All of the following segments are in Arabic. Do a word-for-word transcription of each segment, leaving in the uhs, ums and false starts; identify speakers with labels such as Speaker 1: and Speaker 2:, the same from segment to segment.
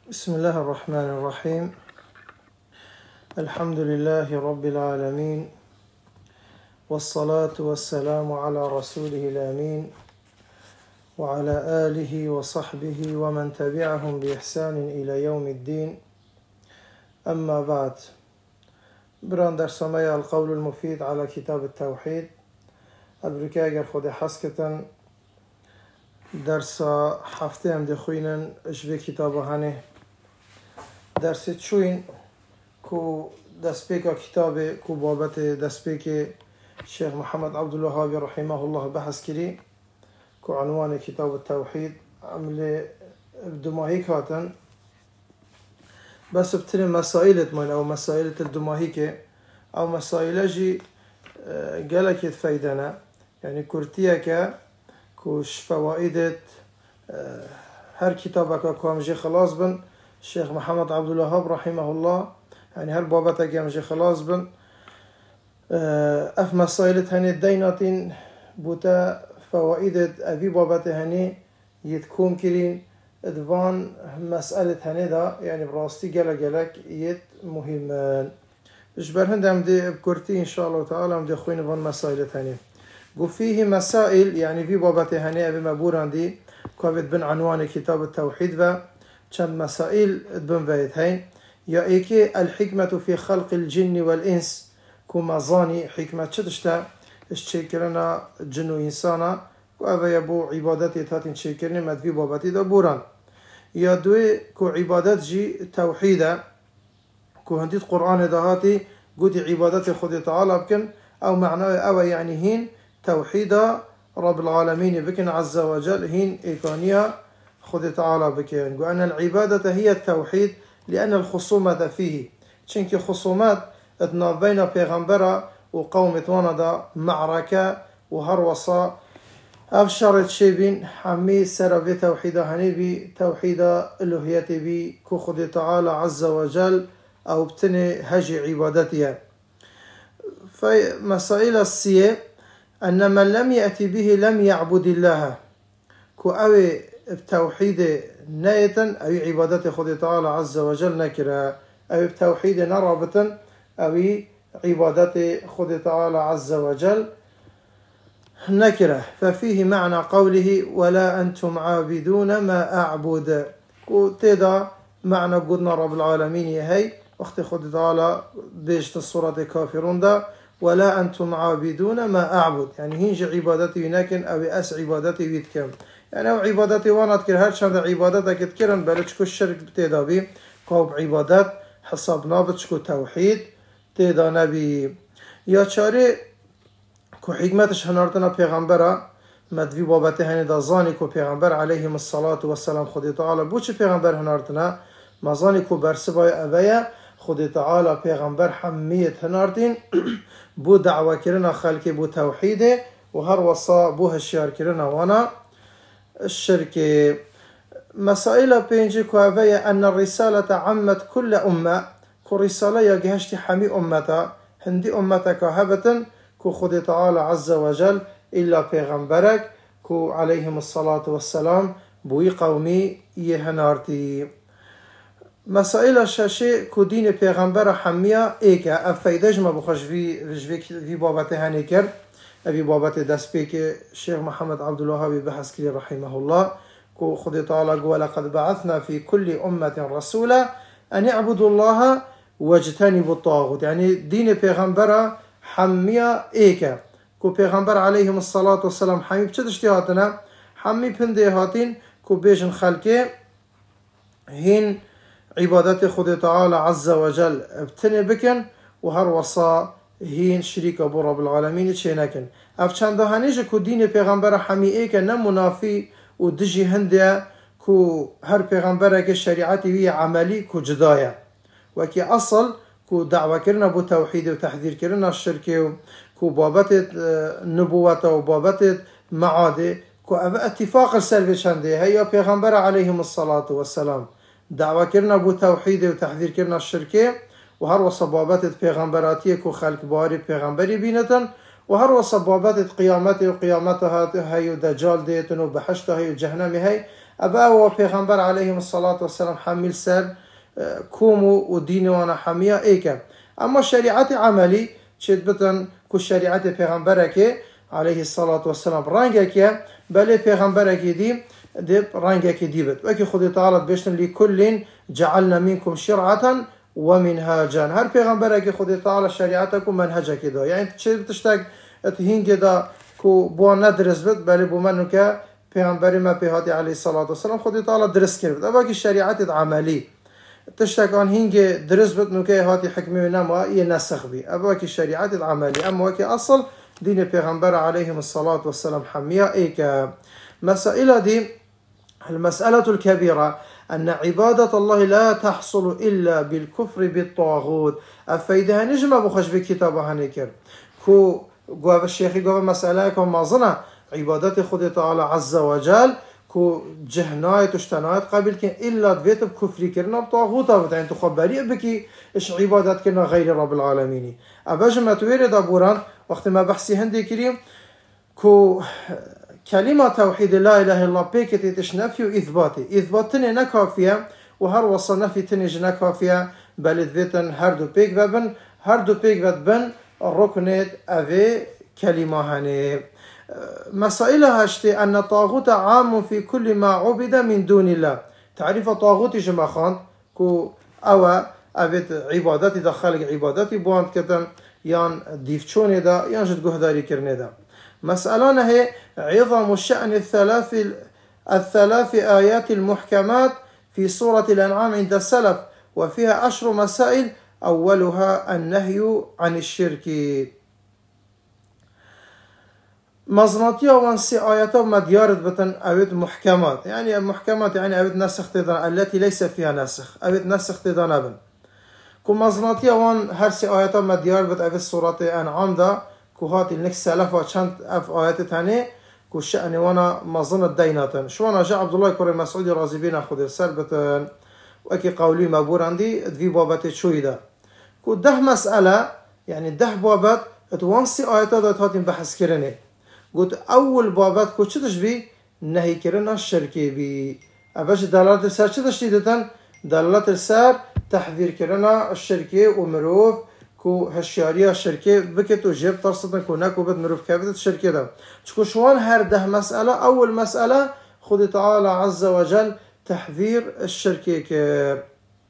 Speaker 1: بسم الله الرحمن الرحيم. الحمد لله رب العالمين، والصلاة والسلام على رسوله الأمين وعلى آله وصحبه ومن تبعهم بإحسان إلى يوم الدين. أما بعد، براندر سمايا القول المفيد على كتاب التوحيد البركاجر خود حسكة درس حفتهم دخوينا اشبه كتابه هنه درس چوين كو دسبيك كتاب كو بابت دسبيك الشيخ محمد عبد الوهاب رحمه الله بحث كري كو عنوان كتاب التوحيد عمل بدماهيك هاتن بس بتري مسائل من او مسائل الدماهيك او مسائل جي قالك فايدنا يعني كورتيك كوش فوائد هر كتابك كو امجي خلاص بن الشيخ محمد عبد الوهاب رحمه الله يعني هر بابتك امجي خلاص بن اف مسائل هني ديناتين بوتا فوائد افي بابت هني يتكون كرين ادوان مسألة هني دا يعني براستي جلا جلك يت مهمان اجبر هند امدي بكورتي ان شاء الله تعالى امدي خوين فان مسائل هني قو فيه مسائل يعني في بابت هني ابي مبوران دي كوفيد بن عنوان كتاب التوحيد و كم مسائل بن فايد هين يا ايكي الحكمة في خلق الجن والانس كما ظاني حكمة شدشتا اشتكرنا جن وإنسانا وأبا يبو عبادتي تاتين شكرني مدفي بابتي دا بوران يا دوي كو عبادت جي توحيدا كو هنديت قرآن دهاتي قد عبادتي خد تعالى بكن أو معناه أو يعني هين توحيدا رب العالمين بكن عز وجل هين إيقانيا خد تعالى بكن وأن العبادة هي التوحيد لأن الخصومة فيه چنك خصومات اتنا بين پیغمبرا وقوم توانا معركة وهروصا افشارت شيبين حمي سرابي توحيدا هنيبي توحيدا الوهيتي بي كو خد تعالى عز وجل او بتني هجي عبادتها. في مسائل السيئة أن من لم يأتي به لم يعبد الله كو اوي بتوحيد نايتا او عبادت خد تعالى عز وجل نكرا او بتوحيد نرابة او عبادت خد تعالى عز وجل نكره. ففيه معنى قوله ولا أنتم عابدون ما أعبد وتدا معنى قدنا رب العالمين هي وقت خد تعالى بيشت الصورة كافرون دا ولا أنتم عابدون ما أعبد يعني هنج عبادتي لكن أو أس عبادتي بيتكم يعني أو عبادتي وانا تكر هرشان دا عبادتك تكرن بلشكو الشرك بتدا بي قوب عبادت حسابنا بتشكو توحيد تدا نبي يا چاره كو حكمتش هنارتنا پیغمبرا مدوی بابته هنی دا زانی كو پیغمبر عليهم الصلاة والسلام خود تعالى بوچه پیغمبر هنارتنا مزانی كو برسبای اویا خود تعالى پیغمبر حمیت هنارتین بو دعوه کرنا خلقی بو توحیده و هر وصا بو هشیار کرنا وانا الشرك. مسائل بينجي كو اویا ان الرسالة عمت كل امه كو رسالة يجهشت حمي امتا هندي امتا كهبتا كو خد تعالى عز وجل إلا پیغمبرك كو عليهم الصلاة والسلام بوي قومي يهنارتي. مسائل الشاشي كو دين پیغمبر حمية ايكا افايدج ما بخش في في بابت هنكر ابي بابت دسبيك الشيخ محمد عبد الوهاب بحث كلي رحمه الله كو خد تعالى قال لقد بعثنا في كل أمة رسولا أن يعبدوا الله واجتنبوا الطاغوت يعني دين پیغمبر حمية ايكا كو پیغمبر عليهم الصلاة والسلام حمي بچه هاتنا حمي پنده هاتين كو بيجن خلقه هين عبادت خود تعالى عز وجل ابتني بكن وهر وصا هين شريك ابو رب العالمين چه نكن اف چنده هنيجه كو دين پیغمبر حمي ايكا نمنافي و دجي هنده كو هر پیغمبر که شريعتي وي عملي كو جدايا وكي اصل كو دعوة كرنا بو توحيد وتحذير كرنا الشرك كو بابت نبوة وبابت معادة كو اتفاق السلف شنده هيا پیغمبر عليهم الصلاة والسلام دعوة كرنا بو توحيد وتحذير كرنا الشرك وهر وصبابت پیغمبراتي كو خلق باري پیغمبري بينتن وهر وصبابت قيامته وقيامتها هي دجال ديتن وبحشته هي جهنم هي أبا و پیغمبر عليهم الصلاة والسلام حميل سر كومو ودين وانا حمية إيكا. أما شريعة عملي شد بتن كو شريعة پیغمبرك عليه الصلاة والسلام رانجك بل پیغمبرك دي دي رانجك ديبت وكي خدي تعالى بيشتن لكل جعلنا منكم شرعة ومنهاجا. هر پیغمبرك خدي تعالى شريعتكم منهجك دا يعني شد بتشتاق هنگه دا كو بو ندرس بد بل بو منو که پیغمبر ما پیهاتی علیه الصلاة والسلام خدي تعالى درس کرد. اما که شريعت عملي تشتاق عن هنگه درس بد نو که هاتی حکمی نما يه نسخ بي. اما که شريعت عملي اما که اصل دين پیغمبر عليهم الصلاة والسلام حمية ايكا. مسائل دي المسألة الكبيرة أن عبادة الله لا تحصل إلا بالكفر بالطاغوت. أفايدها نجمة بخش بكتابها نكر كو قواب الشيخي قواب مسألة كو مازنة عبادت خود تعالى عز وجل كو جهنايت وشتنايت قبل كن إلا دويت بكفري كرنا بطاغوتا بتاين تخبري بكي إش عبادت كنا غير رب العالمين. أباجمة تويرد أبوران وقت ما بحثي هندي كريم كو كلمة توحيد لا إله إلا الله بيكتي تش نفي وإثباتي. إثباتني نكافية وهر وصل نفي تنج نكافية بل ذاتن هردو بيك ببن هردو بيك ببن الركنات أذي كلمة هني. مسائلها هشتي أن الطاغوت عام في كل ما عبد من دون الله. تعريف طاغوت جمع خان كو أو أبيت عبادتي دخلك عبادتي بواند كتن يان ديفشوني دا يان جد قهداري كرني دا. مسألة هي عظم الشأن الثلاث الثلاث آيات المحكمات في سورة الأنعام عند السلف وفيها عشر مسائل أولها النهي عن الشرك. مزناتيا وانسي آيات مديارت بتن أبد محكمات يعني محكمات يعني أبد نسخ تدان التي ليس فيها نسخ أبد نسخ تدان أبن كو مزناتيا وان هرسي آيات مديار بت أبد سورة الأنعام دا كو هاتي النكس سلف وشانت أف آيات تاني كو شأني وانا مظنة ديناتن شوانا جاء عبد الله كوري مسعود رازي بين أخذ السلبة وأكي قولي مابور عندي دفي بابات شويدا كو ده مسألة يعني ده بابات اتوانسي آيات دا تهاتين بحث كرني قلت أول بابات كو چتش بي نهي كرنا الشركي بي أباش دلالة السار چتش تيدتن دلالة السار تحذير كرنا الشركي ومروف كو هشيارية الشركي بكت وجيب ترصدن كو ناكو بد مروف كابت الشركي دا چكو شوان هر ده مسألة أول مسألة خد تعالى عز وجل تحذير الشركي كر.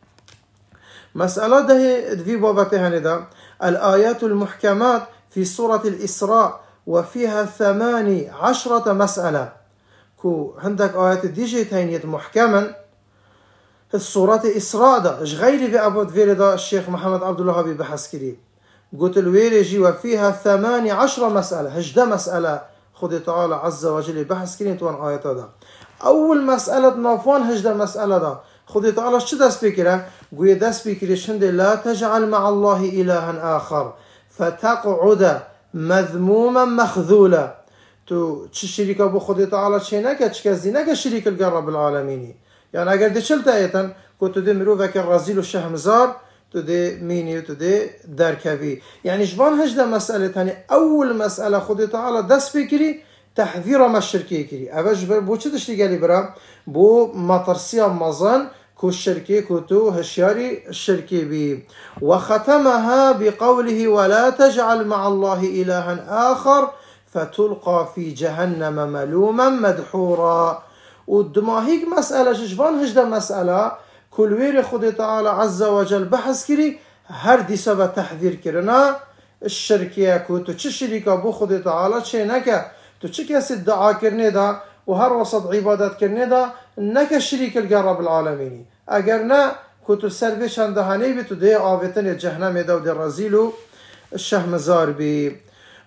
Speaker 1: مسألة ده دفي بابته هندا الآيات المحكمات في سورة الإسراء وفيها ثماني عشرة مسألة كو عندك آيات ديجي تهينيت محكما السورة إسراء دا اش غيري في أبو دفير دا الشيخ محمد عبد الله هبي بحث كريم قلت الويرجي وفيها ثماني عشرة مسألة هجدا مسألة خد تعالى عز وجل بحث كريم توان آيات دا أول مسألة نافوان هجدا مسألة دا خد تعالى شو داس بكرة قوي داس بكرة شند لا تجعل مع الله إلها آخر فتقعد مذموما مخذولا تو چه شريكا بو خود تعالى چينك چ كزي نك شريك الرب العالمين يعني اگر دي چلت ايتن كنت دي مروفك الرزيل والشهمزار تو دي ميني تو دي دركبي يعني جبان هجدا مسألة هني اول مسألة خود تعالى دس بكري تحذير ما الشركي كري اباش بو چه تشتي قالي برا بو مطرسيا مزان كو الشركي كوتو هشياري الشركي بي وختمها بقوله ولا تجعل مع الله إلها آخر فتلقى في جهنم ملوما مدحورا. والدماهيك مسألة شجبان هجدا مسألة كل ويري خد تعالى عز وجل بحث كري هر دي سبا تحذير كرنا الشركية كوتو چه شريكا بو خد تعالى چه نكا تو چه كسي الدعا كرني دا وهر وسط عبادات كرني دا نك شريك الرب العالمين اگرنا كنتو سربي شندهاني بي تو دي آوتن جهنم دا ودي رزيلو الشهمزار بي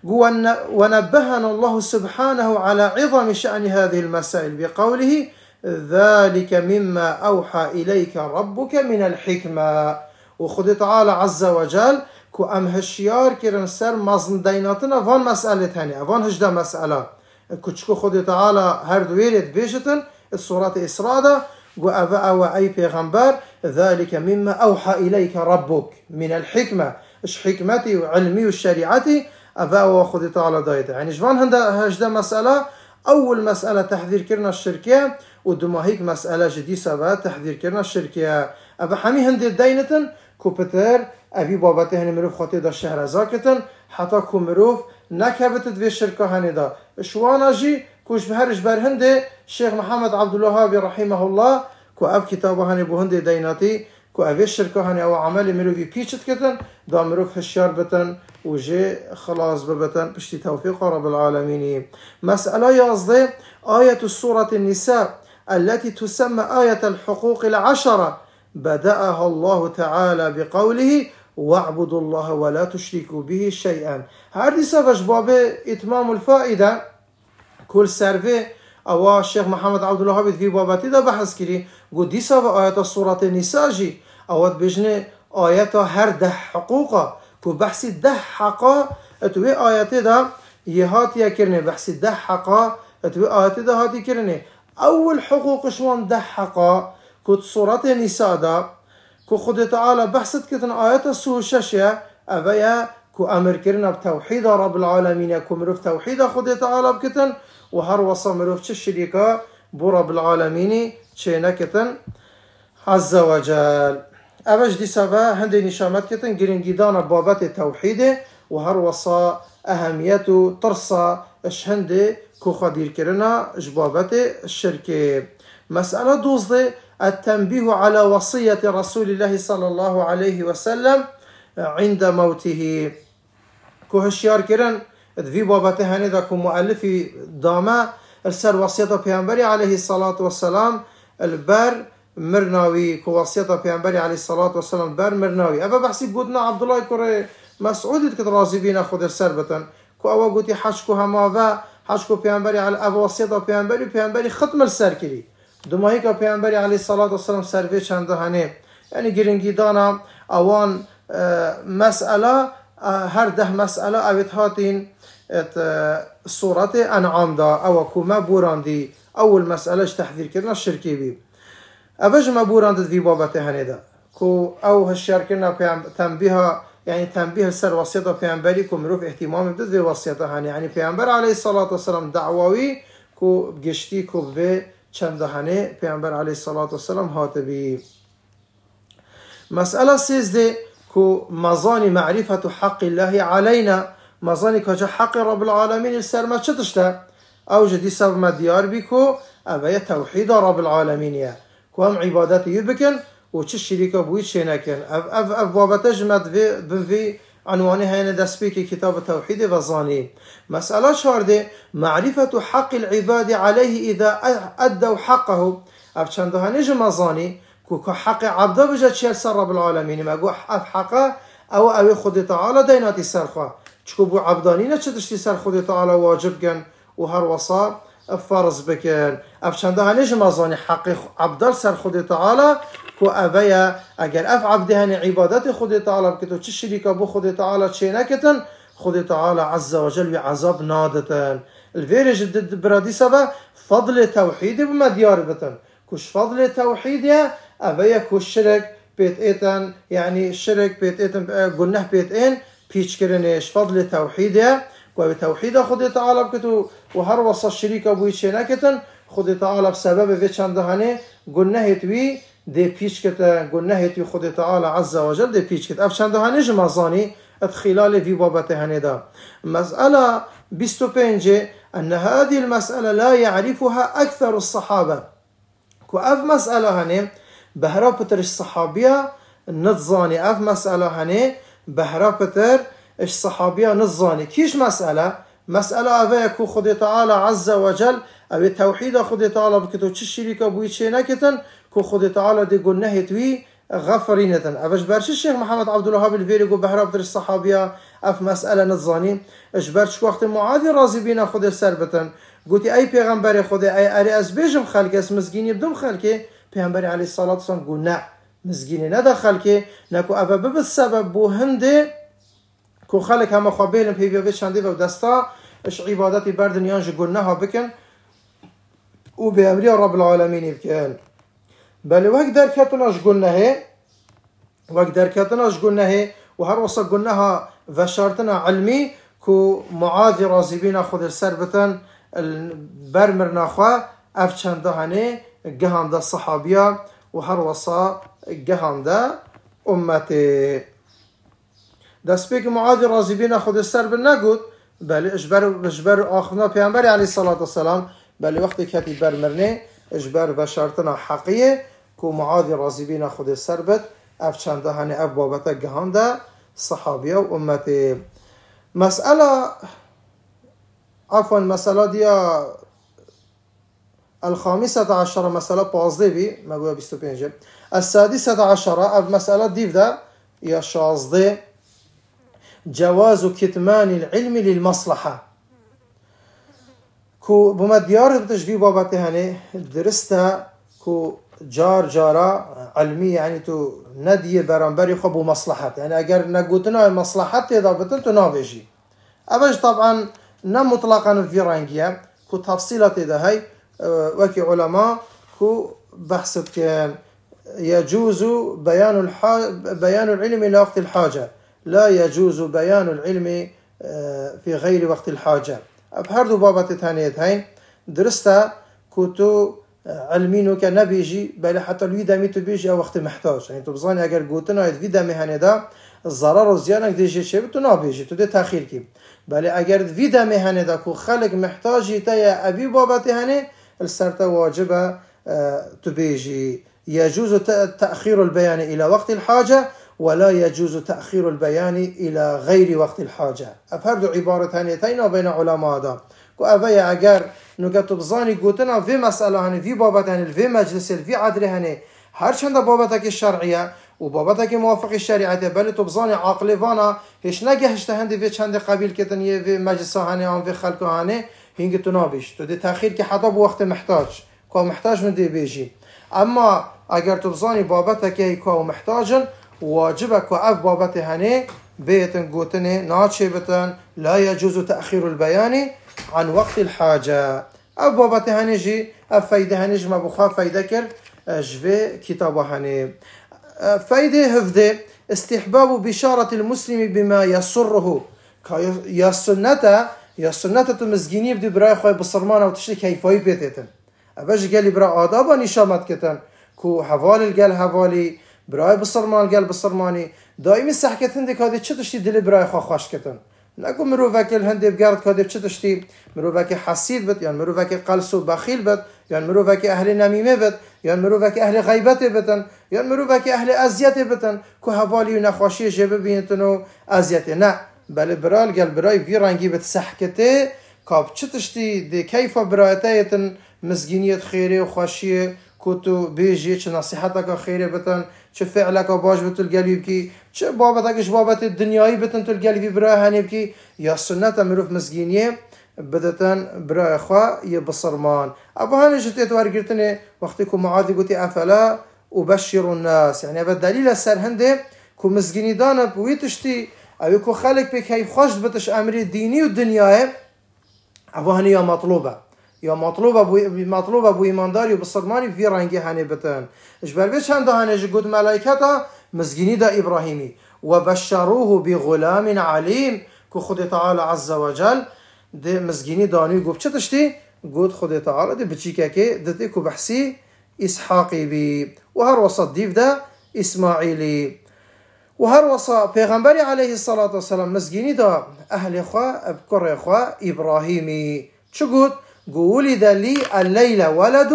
Speaker 1: ونبهنا الله سبحانه على عظم شأن هذه المسائل بقوله ذلك مما أوحى إليك ربك من الحكمة. وخد تعالى عز وجل كو أم هشيار كرن سر مزن ديناتنا فان مسألة هاني فان هجدا مسألة كو خد تعالى هر دويرت بيشتن السورة إسراء دا وأبا أو أي پیغمبر ذلك مما أوحى إليك ربك من الحكمة إش حكمتي وعلمي والشريعتي أبا أو خد تعالى دايته يعني جوان هندا هجدا مسألة أول مسألة تحذير كرنا الشركية ودما هيك مسألة جدي سبا تحذير كرنا الشركية أبا حمي هندي دينتن كوبتر أبي بابته هني مروف خاطي دا الشهر زاكتن حتى كو مروف نكبتت في الشركة هني دا شوانا جي كوش بهرش بر هندي الشيخ محمد عبد الوهاب رحمه الله كو أب كتابه هني بو هندي ديناتي كو أبي الشركة هني أو عملي مروفي بيشت كتن دا مروف هشيار بتن وجي خلاص ببتن بشتي توفيق رب العالمين. مسألة يازدي آية سورة النساء التي تسمى آية الحقوق العشرة بدأها الله تعالى بقوله واعبدوا الله ولا تشركوا به شيئا. هذه سبج باب إتمام الفائدة كل سرفي أو الشيخ محمد عبد الوهاب في بابتي ده بحث كري قد دي سبج آية سورة النساء جي أو بجنة آية هر ده حقوقا كو بحثي ده حقا اتوي آياتي ده يهات يكرني بحثي ده حقا اتوي آياتي ده هاتي كرني أول حقوق شوان ده حقا كو سورة النساء ده كو خد تعالى بحثت كتن آيات السوه الشاشة أبايا كو أمر كرنا بتوحيد رب العالمين كو مروف توحيد خد تعالى بكتن وهر وصا مروف تشريكا برب العالمين تشينا كتن عز وجل. أباش دي سبا هندي نشامات كتن جرينجيدانا بابات التوحيد وهر وصا أهميته ترصى اشهندي كو خدير كرنا جبابات الشركة. مسألة دوزدي التنبيه على وصية رسول الله صلى الله عليه وسلم عند موته كو هشيار كرن في بابات هندا كو مؤلفي داما ارسل وصية پیامبری عليه الصلاة والسلام البر مرناوي كو وصية پیامبری عليه الصلاة والسلام بر مرناوي أبا بحسي بودنا عبد الله كوري مسعود كت رازي بينا خود السربتن كو أوا قوتي حشكو هماوا حشكو پیامبری على أبا وصية پیامبری پیامبری ختم السر كري دوما هيك پیامبری عليه الصلاة والسلام سرفي چنده هنه يعني گرنگي دانا اوان مسألة هر ده مسألة اوت هاتين سورة انعام دا او كوما بوراندي اول مسألة تحذير كرنا الشركي بي أبج ما بوراند في بابته هنه دا كو او هالشيار كرنا تنبيه يعني تنبيه السر وصية پیامبری كو مروف اهتمام بدد في وصية هنه يعني پیامبر عليه الصلاة والسلام دعواوي كو بگشتي كو في چند هنه پیامبر علیه الصلاة والسلام هاتبی. مسألة سيزده كو مظاني معرفة حق الله علينا مظاني كجا حق رب العالمين السر ما چتشتا او جدي سب ما ديار بيكو اوه توحيد رب العالمين يا كو هم عبادات يبكن و چه شريكا بوي چه نكن اف اف اف بابتج مد في بن في عنواني هين دسبيكي كتاب التوحيد وظاني. مسألة شارده معرفة حق العباد عليه إذا أدوا حقه أف چنده نجم مظاني كو حق عبده بجد شير سر رب العالمين ما قو أف حقه أو أو خد تعالى ديناتي سرخه چكو بو عبدانين چتشتي سر خد تعالى واجب كن وهر وصا فرض بكن أف چنده نجم مظاني حق عبدال سر خد تعالى كو أبايا أجر أف عبدهن عبادات خد تعالى بكتو چه شريكا بو خد تعالى چه نكتن خد تعالى عز وجل بعذاب نادتن الفيرج ضد برادي سبا فضل توحيد بما ديار بتن كوش فضل توحيد يا أبايا كوش شرك بيت ايتن يعني الشرك بيت ايتن قلناه بيت اين بيش كرنيش فضل توحيد يا كو توحيد خد تعالى بكتو وهر وصا الشريكا بو چه نكتن خد تعالى بسبب في چندهانه قلناه توي دي بيش كتا قلناه توي خد تعالى عز وجل دي بيش كتا اف چندهانه جمازاني خلال في بابته هندا. مسألة بيستو بينجي أن هذه المسألة لا يعرفها أكثر الصحابة كو أف مسألة هني بهرا بتر الصحابية نتظاني أف مسألة هني بهرا بتر الصحابية نتظاني كيش مسألة مسألة أفا كو خد تعالى عز وجل أو توحيد خد تعالى بكتو تشريكا بويتشي نكتن كو خد تعالى دي قل نهتوي غفرينة أفش برش الشيخ محمد عبد الوهاب الفيريقو بهرب در الصحابية أف مسألة نتظاني اش برش وقت معاذ رازي بينا خود السربتن قلتي أي پیغمبر خود أي أري أزبيجم خلقه اس مزگيني بدم خلقه پیغمبر عليه الصلاة والسلام قل نا مزگيني ندا خلقه نكو أفا بب السبب بو هنده كو خلق هما خوابيلن بيبيوه شنده و دستا اش عبادتي بردن يانج قلناها بكن و بأمريا رب العالمين بكن بل وقت در كتناش قلناه وقت در كتناش قلناه وهر وصل قلناها وشارتنا علمي كو معاذ رازبين خذ السربتن برمرنا خوا اف چنده هنه گهانده صحابیا و هر وصا گهانده امته. دست به که معاذ راضی بین خود سر بر نگود بله اجبر اجبر آخرنا پیامبر علیه الصلاة والسلام بله وقتی کتی برمرنه اجبر و شرطنا حقیه که معاذ راضی بین خود سر بد اف چنده هنه اف بابتا گهانده صحابیا و امته. مسألة عفوا مسألة دي الخامسة عشرة مسألة بازدي بي ما قوة بيستو بينجب. السادسة عشرة مسألة ديف دا يا شازدي جواز كتمان العلم للمصلحة كو بما ديار بتجفي باباتي هني درستا كو جار جارا علمي يعني تو ندي برانبري خبو مصلحة يعني اگر نقوتنا مصلحة تدا بتن تو نابيجي اوش طبعا نم مطلقا في رانجيا كو تفصيلات ده هاي وكي علماء كو بحث كان يجوز بيان الح... بيان العلم إلى وقت الحاجة لا يجوز بيان العلم في غير وقت الحاجة. بهردو بابات تانية هاي درستا كوتو علمينو كنبيجي بل حتى الويدا ميتو بيجي او وقت محتاج يعني تو بزاني اگر قوتنا الويدا مهنه دا الضرر وزيانك ديجي شي بتو نابيجي تو دي تاخير كي بل اگر الويدا مهنه دا كو خلق محتاجي تايا ابي بابات هنه السرطة واجبة تبيجي. يجوز تأخير البيان إلى وقت الحاجة ولا يجوز تأخير البيان إلى غير وقت الحاجة. أفهردو عبارة هنيتين بين علماء دا كو أفايا أجر نكتو بزاني قوتنا في مسألة هني في بابات هني في مجلس في عدل هني هر چند بابتك الشرعية و بابتك موافق الشريعة بل تبزاني عاقل فانا هش نگه هشتهندي في چند قبيل كتنية في مجلس هني هم في خلق هني هنگ تو نابیش تو دی تأخیر که حتی بو وقت محتاج که محتاج من دی بیجی. اما اگر تو بزانی بابت که که محتاجن واجبه که اف بابت هنه بیتن گوتنه ناچه بتن لا يجوز تأخير البيان عن وقت الحاجة. اف بابت هنه جي اف فايده هنه جي ما بخواه فايده کرد جوه كتابه هنه. فايده هفده استحباب بشارة المسلم بما يسره يا سنته يا سنة تمزجيني بدي براي خوي بصرمان أو تشتري كيفاي بيتتن أباش قالي برا آدابا نشامت كتن كو حوالي الجال حوالي براي بصرمان قال بصرماني دائما سحكتن ديك هذه شو تشتري دل براي خو خوش كتن نقول مروفك الهندي بقارد كذا شو تشتري مروفك حسيد بت يعني مروفك قلسو بخيل بت يعني مروفك أهل نميمة بت يعني مروفك أهل غيبة بتن يعني مروفك أهل أزيات بتن كو حوالي ونخوشي جب بينتنو أزيات نا بله برال قال براي في رنگي بتسحكته كاب چتشتي دي كيف برايتايتن مزگينيت خيري وخوشيه كوتو بيجي چه نصيحتك خيري بتن چه فعلك باش بتل قلبي بكي چه بابتكش بابت الدنياي بتن تل قلبي براي هاني بكي يا سنة مروف مزگينيه بدتن براي خوا يبصرمان. ابو هاني جتيت ورقرتني وقتكم معاذ قلتي افلا وبشر الناس يعني هذا دليل السر هنده كو مزگيني دانا بويتشتي او كو خلق بك هي خوش بتش امر ديني والدنيا ابو هني يا مطلوبه يا مطلوبه بو مطلوبه بو ایمانداری و بصرمانی في رنگي هني بتن اجبر بيش هند هني جود ملائكته مزگيني دا ابراهيمي وبشروه بغلام عليم كو خد تعالى عز وجل ده مزگيني داني گفت چه تشتي گود خد تعالى ده بچيكه كه دته كو بحثي اسحاقي بي وهر وسط ديف ده اسماعيلي وهر وصا پیغمبر عليه الصلاة والسلام مزگيني دا اهل خوا بكر خوا ابراهيمي چو گود ولد لي الليلة ولد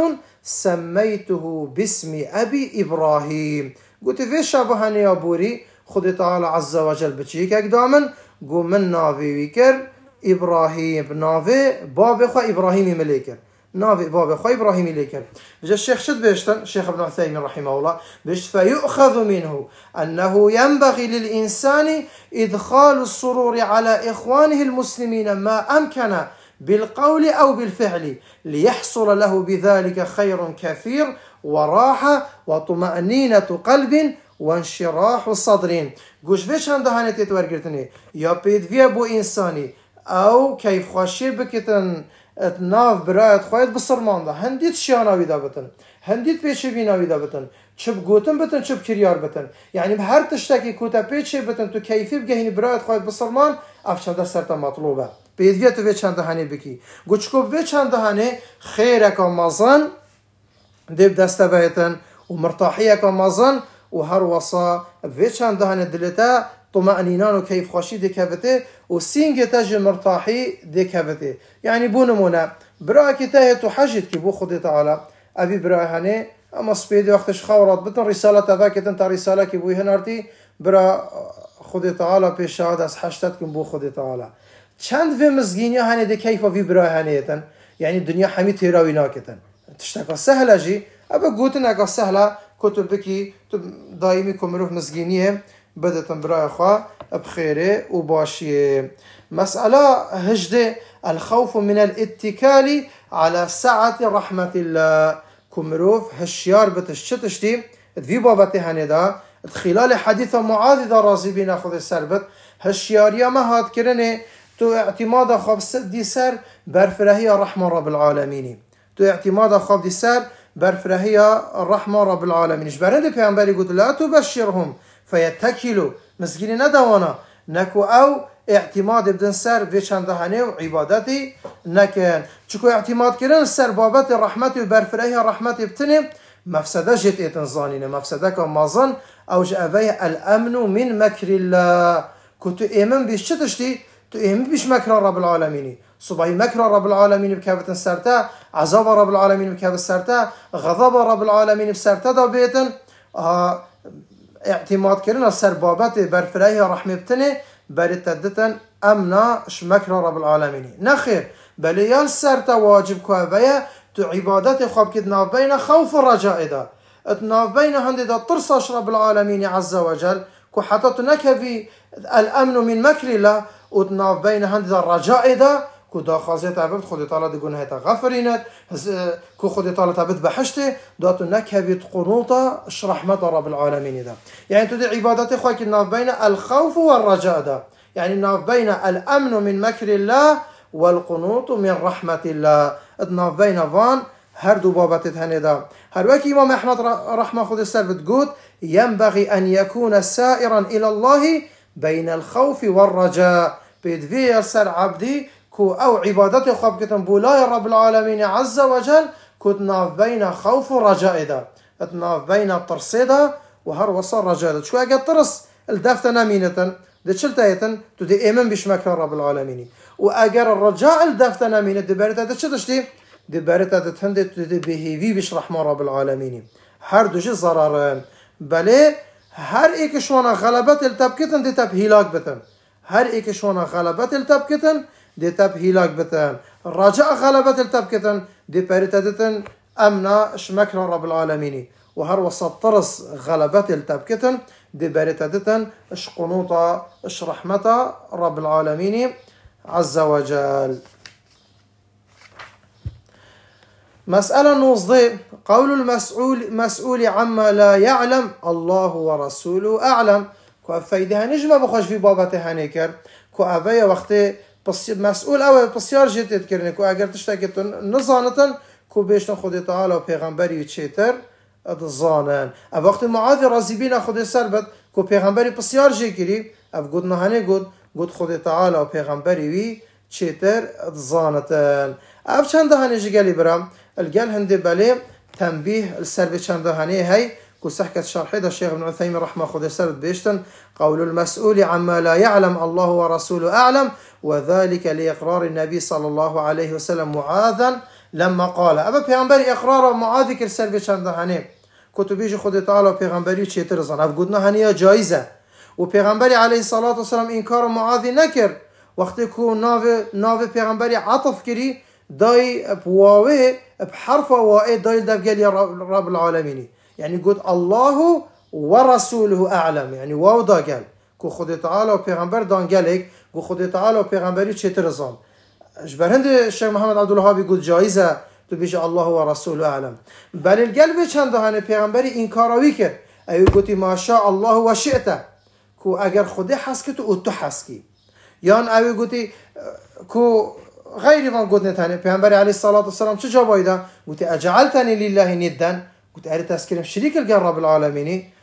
Speaker 1: سميته باسم ابي ابراهيم قلت في شبهني يا بوري خد تعالى عز وجل بچيك اقدامن قو من نافي ويكر ابراهيم نافي باب خوا ابراهيمي مليكر نافي باب خوا ابراهيمي ليكر. جاء الشيخ شد بيشتن الشيخ ابن عثيمين رحمه الله بيشت فيؤخذ منه انه ينبغي للانسان ادخال السرور على اخوانه المسلمين ما امكن بالقول او بالفعل ليحصل له بذلك خير كثير وراحه وطمأنينة قلب وانشراح صدر. گوش فيش هنده هنتي تورگرتني يا بيد فيا بو انساني او كيف خوشي بكتن اتناف برايت خواهد بصرمان ده هنديت شياناوي ده بتن هنديت بيچه بيناوي ده بتن چب گوتن بتن چب كريار بتن يعني بهر تشتكي كوتا بيچه بتن تو كيفي بگهيني برايت خواهد بصرمان افشان ده سرطة مطلوبة بيدفيت في چند هني بكي گوچكو في چند هني خيرك مازن ديب دستبايتن ومرتاحيك مازن وهر وصا في چند هني دلتا طمأنينان وكيف خوشي دي كافته وسينجي تاج مرتاحي دي كافته يعني بونمونا براكي تاهي تحجد كي بو خدي تعالى أبي برا هني أما سبيدي وقتش خورات بتن رسالة تذاكت انت رسالة كي بوي هنارتي برا خدي تعالى بيشاد از حشتت كم بو خدي تعالى چند في مزگينيا هني دي كيف في برا هنيتن يعني الدنيا حمي تيراوي ناكتن تشتكى سهلة جي أبا قوتن اكا سهلة كتب بكي دايمي كمروف مزگينيه بدتن برا اخوا بخيره وباشيه مسألة هجده الخوف من الاتكال على سعة رحمة الله كمروف هشيار بتشتشتي في بابته هندا خلال حديث معاذ ذا رازي بنا خذ السربت هشيار يا ما هاد كرنه تو اعتماد خواب دي سر برفرهي رحمة رب العالمين تو اعتماد خواب دي سر برفرهي رحمة رب العالمين جبرند پیغمبر قلت لا تبشرهم فيتكلوا مسكين ندوانا نكو او اعتماد بدن سر في چندهانه وعبادتي نكن چكو اعتماد كرن سر بابت رحمتي وبرفرهي رحمتي بتنم مفسده جت اتنزانين مفسده كمازن او جاء الامن من مكر الله كنت ايمن بيش تشتي تو ايمن بيش مكر رب العالمين صباحي مكر رب العالمين بكابت سرتا عذاب رب العالمين بكابت سرتا غضب رب العالمين بسرتا دا بيتن اه اعتماد كرنا سر بابت برفرهي رحمه بتنه بريتدتن امنا شمكر رب العالمين نخير بل يال سرتا واجب كوابيا تو عبادت خواب كدنا بين خوف الرجاء دا اتنا بين هندي دا ترصاش رب العالمين عز وجل كو حتى تنكفي الامن من مكر الله وتنا بين هندي دا الرجاء دا كو دا خازيت عبد خودي تعالى دي قنها تغفرينت كو خودي تعالى تبت بحشته دا تنكفي قنوطة رحمة رب العالمين دا يعني تدي عبادت خواب كدنا بين الخوف والرجاء دا يعني نا بين الامن من مكر الله والقنوط من رحمة الله ادنا بين فان هر دو بابتت هندا هر وكي امام احمد رحمه خود السر بتقول ينبغي ان يكون سائرا الى الله بين الخوف والرجاء بيدفي السر عبدي كو او عبادته خواب كتن بولاي رب العالمين عز وجل كتنا بين خوف ورجاء دا اتنا بين ترصيدا وهر وصل رجاء شو اجا ترس الدفتنا مينة دي شلتايتن تدي ايمن بشمك رب العالمين واجر الرجاء الدفتنا مينة دي بارتا تشتشتي دي بارتا تتهندي تدي بهيفي بش رحمة رب العالمين هر دوش ضرران بله هر ايك شوانا غلبت التبكتن دي تب هلاك بتن هر ايك شوانا غلبت التبكتن دي تب هلاك بتن الرجاء غلبت التبكتن دي بارتا تتن امنا شمك رب العالمين وهر وسط طرس غلبت التبكتن دي بارتا تتن اش قنوطة اش رحمة رب العالمين عز وجل مسألة نوصدي قول المسؤول مسؤول عما لا يعلم الله ورسوله أعلم كو فايدها نجمة بخش في بابته هنيكر كو أبايا وقت مسؤول أو بسيار جيت تذكرني كو أجر تشتكتن نظانة كو بيشتن خدي تعالى وبيغمبري وتشيتر الظانن أو وقت معاذ رازبين خدي سربت كو بيغمبري بسيار جيكري أو قدنا هني قد قد خدي تعالى وبيغمبري وي تشيتر الظانة أو چند هني جيجالي برام الجال هندي بالي تنبيه السرب چند هني هاي كو سحكة شرحي دا الشيخ ابن عثيمين رحمه خدي سربت بيشتن قول المسؤول عما لا يعلم الله ورسوله أعلم وذلك لإقرار النبي صلى الله عليه وسلم معاذا لما قال أبا بيغمبري إقرار معاذ كر سرب چند هني كتو بيجي خدي تعالى وبيغمبري تشيتر الظان أو قدنا هني جائزة وبيغمبري عليه الصلاة والسلام إنكار معاذ نكر وقت يكون ناوي ناوي بيغمبري عطف كري داي بواوي بحرف واي داي دبقال يا رب العالمين يعني قد الله ورسوله أعلم يعني واو دا قال كو خدي تعالى وبيغمبر دان قالك كو خدي تعالى وبيغمبري تشيتر الظان اجبر هند الشيخ محمد عبد الوهاب يقول جائزة تبيش الله ورسوله أعلم بل القلب چند هانه بيغمبري إنكاراوي كر أيو قلتي ما شاء الله وشئت كو اگر خودي حسكت او تو حسكي يان أيو قلتي كو غير ما قلت نتاني بيغمبري عليه الصلاة والسلام شو جوابه قلتي أجعلتني لله ندا قلت أريد أسكرم شريك القرب العالمين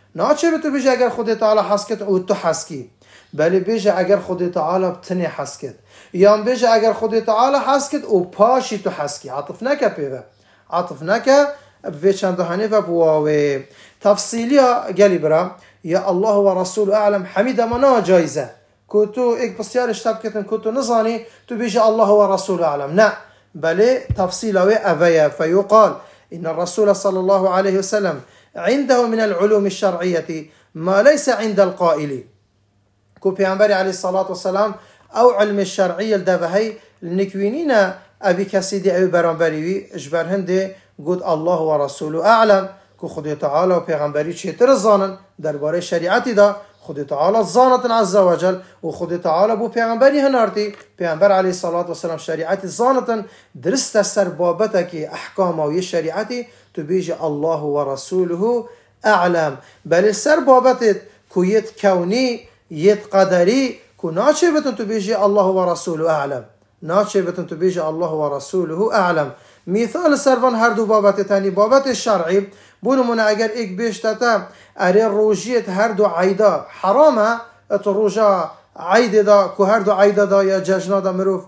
Speaker 1: ناچه بتو بيجي اگر خود تعالى حسكت او تو حسكي بل بيجي اگر خود تعالى بتني حسكت يان بيجي اگر خود تعالى حسكت او باشي تو حسكي عطف نكا بيبا عطف نكا بفي چند هنيفا بواوي تفصيليا قالي برا يا الله ورسول اعلم حميدة منا جايزة كنتو ايك بسيار اشتبكتن كنتو نظاني تو بيجي الله ورسول اعلم نا بل تفصيلوي افيا فيقال ان الرسول صلى الله عليه وسلم عنده من العلوم الشرعية ما ليس عند القائل كو بيعنبري عليه الصلاة والسلام او علم الشرعية الدابهي لنكوينين ابي كسيدي او برانبري اجبر هندي قد الله ورسوله اعلم كو خدي تعالى و پیغمبری چیتر زانن درباره شریعتی دا خدي تعالى زانت عز وجل و خدي تعالى بو پیغمبری هنارتی پیغمبر علیه الصلاة والسلام شریعتی زانتن درست سر بابتك احکام و شریعتی تو بیجی الله ورسوله اعلم بل سر بابتت كو يت كوني يت قدري كو ناچه بتن تو بیجی الله ورسوله اعلم ناچه بتن تو بیجی الله ورسوله اعلم مثال سرفان هر دو بابت تاني بابت الشرعي بونمون اگر ایک بیشتتا اری روجیت هر دو عیدا حرامه ات روجا عیده دا که هر دو عیده دا یا ججنا دا مروف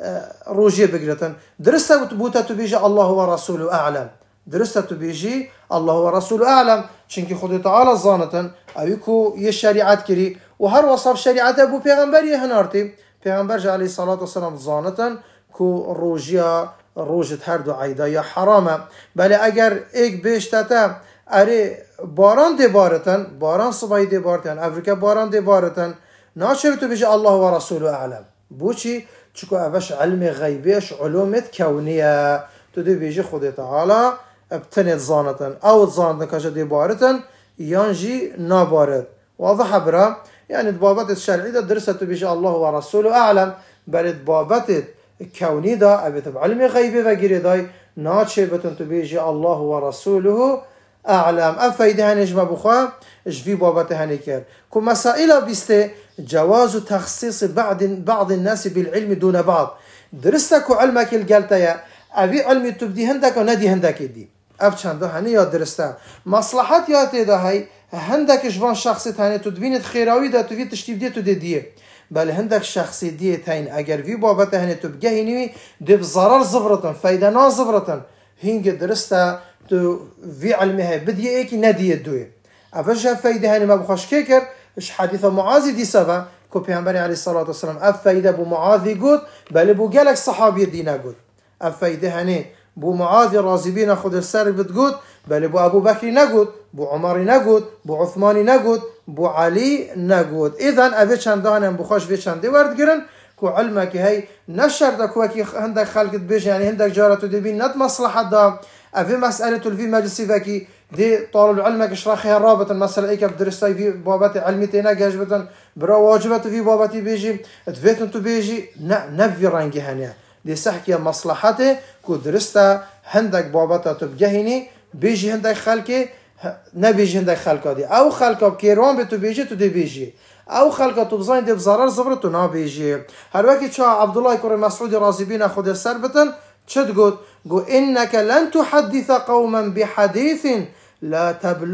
Speaker 1: روجی بگرتن درسته بوتا تو بیجی الله و رسوله اعلم درسته تو بیجی الله و رسوله اعلم چنکی خود تعالی زانتن اوی که یه شریعت کری و هر وصف شریعت ابو پیغمبری هنارتی پیغمبر جا علیه صلاة و سلام زانتن که روجیا روجت هر دو عیده یا حرامه بله اگر ایک بیشتتا اری باران دی بارتن باران صبحی دی بارتن افریقا باران دی بارتن ناچه تو بیجی الله و رسوله اعلم بوچی چکو اوش علم غیبیش علومت کونیه تو دی بیجی خود تعالی ابتنید زانتن او زانتن کجا دی بارتن یانجی نابارد واضح برا يعني بابت الشرعي ده درست تو بیجی الله و رسوله اعلم بله بابت كوني دا أبيت بعلم غيبي وغير داي ناتشي بتن تبيجي الله ورسوله أعلم أفايده هنجم بخوا جفي بابته هنكر كم مسائل بيسته جواز تخصيص بعض بعض الناس بالعلم دون بعض درستك علمك الجلتيا أبي علمي تبدي هندك وندي هندك دي أفشان ده هني يا درسته مصلحات يا تدا هاي هندك جوان شخصي هني تدبين خيراوي ده تبي تشتيب دي تدي بل هندك شخصي ديت هين اگر في بابته هني تبجهني دب ضرر زبرتن فايده نا زبرتن هينج درستا تو في علمها بدي ايكي ندي دوي افجها فايده هني ما بخش كيكر اش حديث معاذ دي سبا كو پیغمبر عليه الصلاه والسلام اف فايده بو معاذ قد بل بو جالك صحابي دينا قد اف فايده هني بو معاذ رازبين خذ السر بتقول بل بو ابو بكر نقود بو عمر نقود بو عثمان نقود بو علي نقود اذا ابي چندان بخوش في چندي ورد گرن كو علمك هي نشر دا كوكي عندك خلق بيج يعني عندك جارته دبين نت مصلحه دا افي مساله في مجلس فيكي دي طالب علمك اشراخها رابط المساله ايك بدرستي في بابات علمتنا جاجبتن برا واجبات في باباتي بيجي تفيتن تو بيجي نفي رانجي هنيا دي سحكي مصلحته كو درستا عندك باباتا تبجهني بيجي عندك خلقي نبيجي عندك خلقه دي او خلقه بكيرون بتو بيجي تو دي بيجي او خلقه تو بزاين دي بزرر زبرتو نا بيجي هر وقت شو عبد الله كور مسعود رازي بينا خد السربتن شو تقول قو انك لن تحدث قوما بحديث لا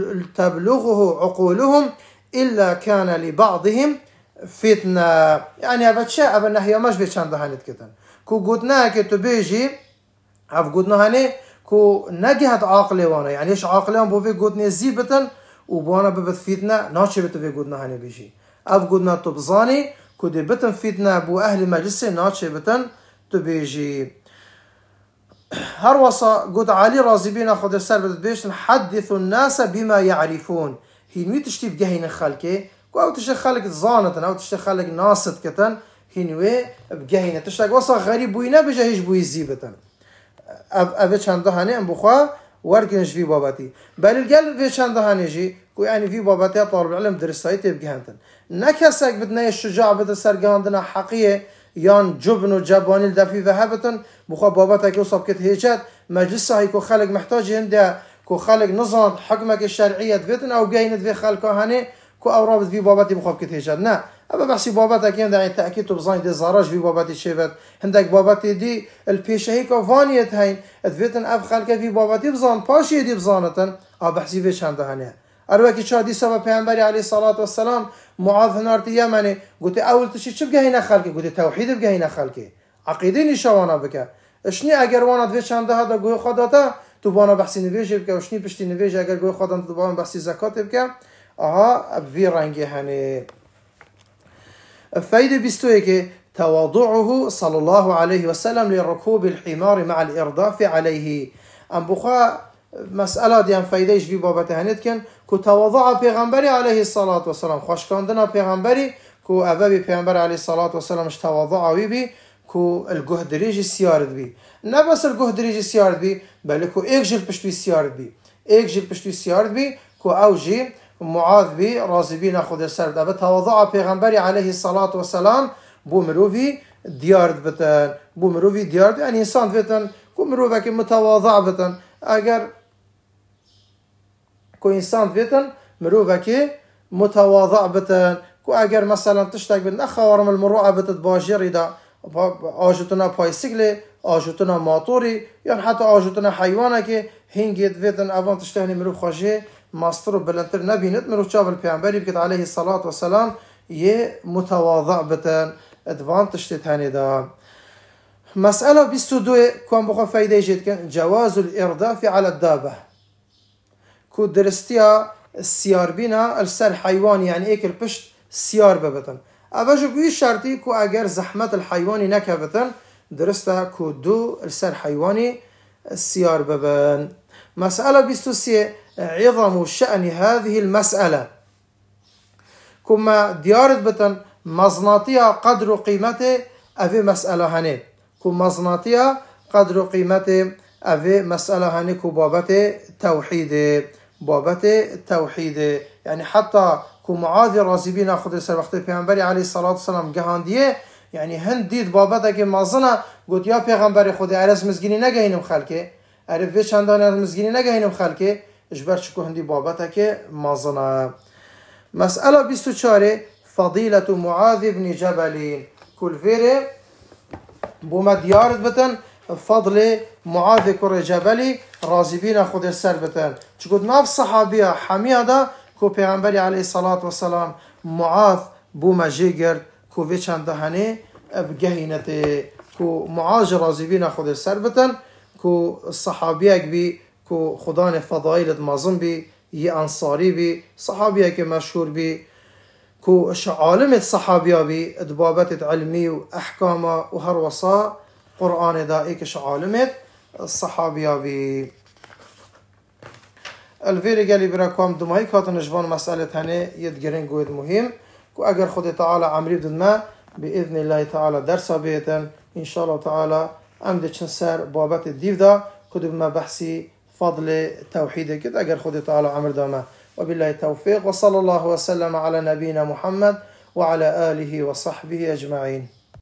Speaker 1: تبلغه عقولهم الا كان لبعضهم فتنه يعني ابد شيء ابد نهي مش بيشان هانت كتن كو قلنا كي تو بيجي اف قلنا هني كو نجهت عاقله وانا يعني ايش عاقله بو في قلنا زيبتن وبوانا ببث فتنه ناشي بتو في قلنا هني بيجي اف قلنا تبزاني كو دي بتن فتنه بو اهل مجلس ناشي بتن تو بيجي هر وصا قد علي رازي بينا خد السر بيش نحدث الناس بما يعرفون هي نوي تشتي بجهين خلقه او تشتي خلق زانتن او تشتي خلق ناصت كتن هنوي بجهين تشتي وصا غريب بوينا بجهش بوي زيبتن اب چند هانه ام بخوا وركنش في باباتي بل القلب في چند هانه جي كو يعني في باباتي طالب العلم درساي تبجهنتن نكسك بدنا الشجاع بده سرگاندنا حقيه يان جبن وجباني الدفي ذهبتن بخوا باباتك يوصف كت هيجات مجلس هاي كو خلق محتاج هنده كو خلق نظام حكمك الشرعيه دفتن او جاينت في خلقه هانه كو اورابط في باباتي بخوا كت هيجات نا ابا بحسي باباتك يعني يعني تاكيد بزاين دي زراج في باباتي شيفت عندك باباتي دي البيشه هيك فانيت هين دفتن اف خلقه في باباتي بزان باشي دي بزانتن ابا بحسي فيش عنده هنا الوقت شو حديث ما پیامبر عليه الصلاة والسلام معاذ هنارت يمني قلت أول تشي شو بجهينا خلقي قلت توحيد بجهينا خلقي عقيدة نشوانا بك اشني اگر وانا دوی چنده هذا گوی خداتا تو بانا بحثی نویجه بك وشني پشتی نویجه اگر گوی خدا تو بانا بحثی زکات بك اها بفي رنگي هني الفائدة بيستوي تواضعه صلى الله عليه وسلم لركوب الحمار مع الإرداف عليه ام بخا مسألة دي ام فايدهش في بابته هنت كن كو تواضع پیغمبر عليه الصلاة والسلام خوش كاندنا پیغمبري كو أبابي پیغمبر عليه الصلاة والسلام اش تواضع بي كو الجهدريج سيارد بي نه بس الجهدريج سيارد بي بل كو ايك جل پشتوي سيارد بي ايك جل پشتوي سيارد بي كو او جي معاذ بي راضي بي ناخذ السرد ابا تواضع پیغمبر عليه الصلاة والسلام بو مروفي ديارد بتن بو مروفي ديارد يعني انسان بتن كو مروفك متواضع بتن اگر كو انسان بتن مروفك متواضع بتن كو اگر مثلا تشتاق بن اخوارم المروعه بتتباجر دا آجوتنا پایسیکل آجوتنا ماتوری یا حتی آجوتنا حیوانه که هنگید ویدن اوان تشتهنی مروف خواجه ماستر و بلندتر نبیند مروف چابل پیانبری بکت علیه الصلاة والسلام یه متواضع بتن ادوان تشتهنی دا مسألة بیست و دو كون بخوا فايدة جيد كان جواز الإرداف على الدابة كو درستيا السيار بينا السر حيوان يعني ايك البشت سيار ببتن اوجه بوی شرطی کو اگر زحمت الحيواني نكبتن درسته کو دو السر حيواني سيار ببن مسألة بیست و سه عظم شأن هذه المسألة كما ديارت بتن مزناطيها قدر قيمته أفي مسألة هني كو مزناطيها قدر قيمته أفي مسألة هني كو بابته توحيد بابته توحيد يعني حتى كو معاذ رازبين أخذ سر وقت پیغمبر عليه الصلاة والسلام جهانديه يعني هند ديد بابته که مازنه قلت يا پیغمبر خود عرض مزگینی نگهینم خلکه عرف وی چندان عرض مزگینی نگهینم خلکه اجبر چکو هندی بابته که مازنه مسألة بیست و چهار فضيلة معاذ بن جبل كل فيري بوما ديارت بتن فضل معاذ كر جبل رازبين خود السر بتن چقد ناف صحابية حمية دا كو پیغمبر عليه الصلاة والسلام معاذ بوما جيگر كو في چند هنه بجهينته كو معاذ رازبين خود السر بتن كو الصحابية بي كو خدان فضائل مازن بي ي انصاري بي صحابيه که مشهور بي كو عالم الصحابيه بي ادبابت علمي واحكام وهر وصا قران دائك عالم الصحابيه بي الفيري قال براكم دماي كاتن جوان مساله هنه يدگرن گوید مهم كو اگر خود تعالى عمري بدن ما باذن الله تعالى درس بيتن ان شاء الله تعالى امد چنسر بابت ديفدا كدب ما بحثي فضل توحيد كده أجر خد تعالى عمر دامه وبالله التوفيق وصلى الله وسلم على نبينا محمد وعلى آله وصحبه أجمعين.